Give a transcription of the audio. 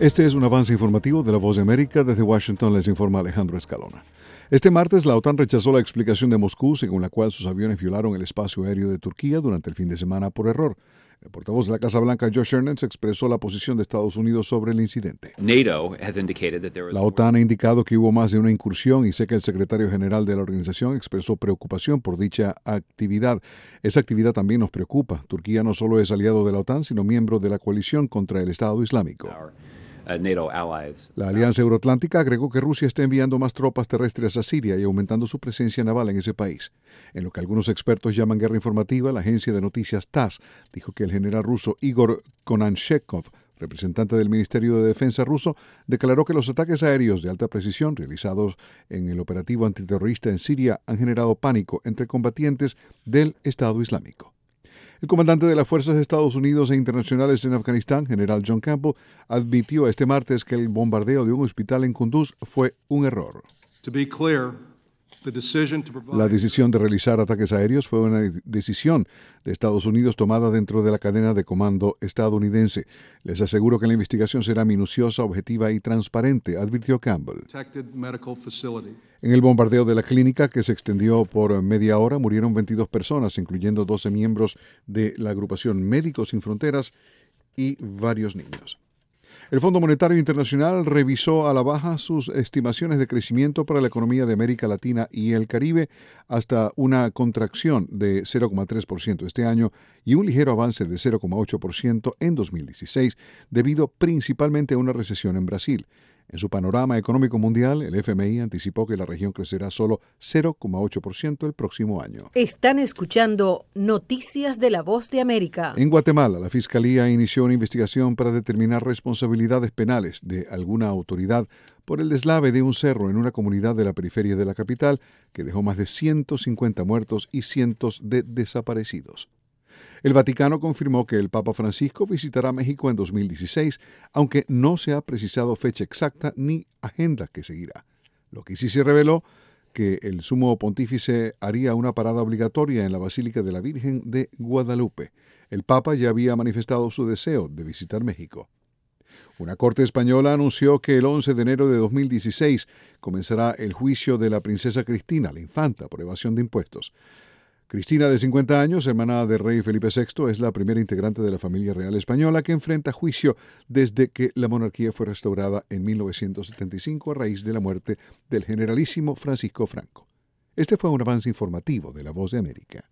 Este es un avance informativo de La Voz de América. Desde Washington les informa Alejandro Escalona. Este martes, la OTAN rechazó la explicación de Moscú según la cual sus aviones violaron el espacio aéreo de Turquía durante el fin de semana por error. El portavoz de la Casa Blanca, Josh Earnest, expresó la posición de Estados Unidos sobre el incidente. La OTAN ha indicado que hubo más de una incursión y sé que el secretario general de la organización expresó preocupación por dicha actividad. Esa actividad también nos preocupa. Turquía no solo es aliado de la OTAN, sino miembro de la coalición contra el Estado Islámico. La Alianza Euroatlántica agregó que Rusia está enviando más tropas terrestres a Siria y aumentando su presencia naval en ese país. En lo que algunos expertos llaman guerra informativa, la agencia de noticias TASS dijo que el general ruso Igor Konashchenkov, representante del Ministerio de Defensa ruso, declaró que los ataques aéreos de alta precisión realizados en el operativo antiterrorista en Siria han generado pánico entre combatientes del Estado Islámico. El comandante de las fuerzas de Estados Unidos e internacionales en Afganistán, general John Campbell, admitió este martes que el bombardeo de un hospital en Kunduz fue un error. La decisión de realizar ataques aéreos fue una decisión de Estados Unidos tomada dentro de la cadena de comando estadounidense. Les aseguro que la investigación será minuciosa, objetiva y transparente, advirtió Campbell. En el bombardeo de la clínica, que se extendió por media hora, murieron 22 personas, incluyendo 12 miembros de la agrupación Médicos Sin Fronteras y varios niños. El Fondo Monetario Internacional revisó a la baja sus estimaciones de crecimiento para la economía de América Latina y el Caribe hasta una contracción de 0,3% este año y un ligero avance de 0,8% en 2016, debido principalmente a una recesión en Brasil. En su panorama económico mundial, el FMI anticipó que la región crecerá solo 0,8% el próximo año. Están escuchando Noticias de La Voz de América. En Guatemala, la Fiscalía inició una investigación para determinar responsabilidades penales de alguna autoridad por el deslave de un cerro en una comunidad de la periferia de la capital que dejó más de 150 muertos y cientos de desaparecidos. El Vaticano confirmó que el Papa Francisco visitará México en 2016, aunque no se ha precisado fecha exacta ni agenda que seguirá. Lo que sí se reveló que el sumo pontífice haría una parada obligatoria en la Basílica de la Virgen de Guadalupe. El Papa ya había manifestado su deseo de visitar México. Una corte española anunció que el 11 de enero de 2016 comenzará el juicio de la princesa Cristina, la infanta, por evasión de impuestos. Cristina, de 50 años, hermana del rey Felipe VI, es la primera integrante de la familia real española que enfrenta juicio desde que la monarquía fue restaurada en 1975 a raíz de la muerte del generalísimo Francisco Franco. Este fue un avance informativo de La Voz de América.